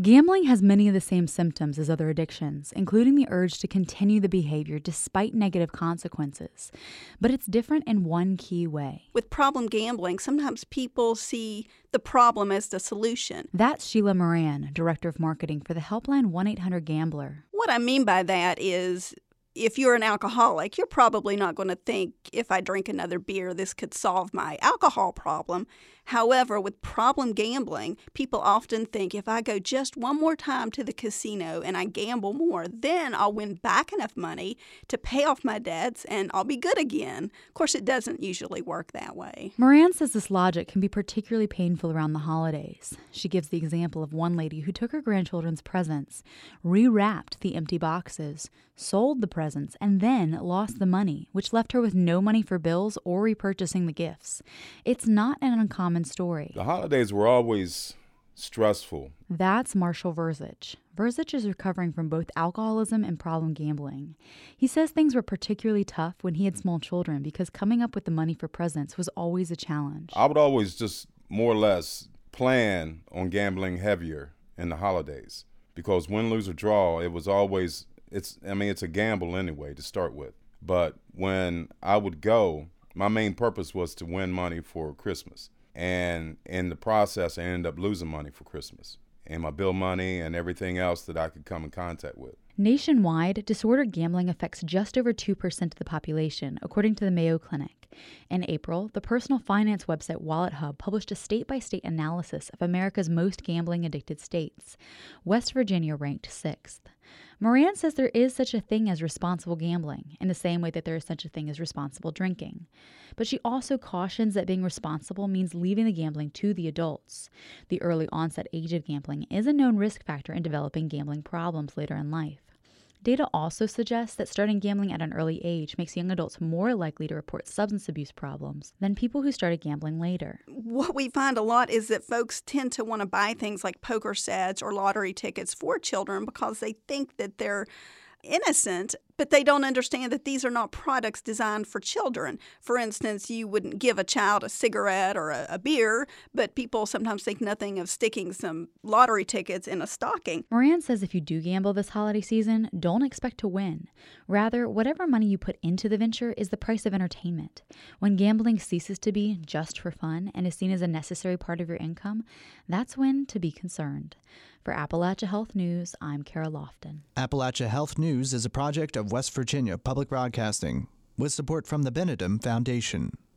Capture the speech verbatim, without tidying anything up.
Gambling has many of the same symptoms as other addictions, including the urge to continue the behavior despite negative consequences. But it's different in one key way. With problem gambling, sometimes people see the problem as the solution. That's Sheila Moran, Director of Marketing for the helpline one eight hundred gambler. What I mean by that is, if you're an alcoholic, you're probably not going to think, if I drink another beer, this could solve my alcohol problem. However, with problem gambling, people often think, if I go just one more time to the casino and I gamble more, then I'll win back enough money to pay off my debts and I'll be good again. Of course, it doesn't usually work that way. Moran says this logic can be particularly painful around the holidays. She gives the example of one lady who took her grandchildren's presents, rewrapped the empty boxes, sold the presents, and then lost the money, which left her with no money for bills or repurchasing the gifts. It's not an uncommon story. The holidays were always stressful. That's Marshall Verzich. Verzich is recovering from both alcoholism and problem gambling. He says things were particularly tough when he had small children because coming up with the money for presents was always a challenge. I would always just more or less plan on gambling heavier in the holidays because win, lose, or draw, it was always, it's. I mean, it's a gamble anyway to start with. But when I would go, my main purpose was to win money for Christmas. And in the process, I ended up losing money for Christmas and my bill money and everything else that I could come in contact with. Nationwide, disordered gambling affects just over two percent of the population, according to the Mayo Clinic. In April, the personal finance website WalletHub published a state-by-state analysis of America's most gambling-addicted states. West Virginia ranked sixth. Moran says there is such a thing as responsible gambling, in the same way that there is such a thing as responsible drinking. But she also cautions that being responsible means leaving the gambling to the adults. The early onset age of gambling is a known risk factor in developing gambling problems later in life. Data also suggests that starting gambling at an early age makes young adults more likely to report substance abuse problems than people who started gambling later. What we find a lot is that folks tend to want to buy things like poker sets or lottery tickets for children because they think that they're innocent, but they don't understand that these are not products designed for children. For instance, you wouldn't give a child a cigarette or a, a beer, but people sometimes think nothing of sticking some lottery tickets in a stocking. Moran says if you do gamble this holiday season, don't expect to win. Rather, whatever money you put into the venture is the price of entertainment. When gambling ceases to be just for fun and is seen as a necessary part of your income, that's when to be concerned. For Appalachia Health News, I'm Kara Lofton. Appalachia Health News is a project of West Virginia Public Broadcasting with support from the Benedum Foundation.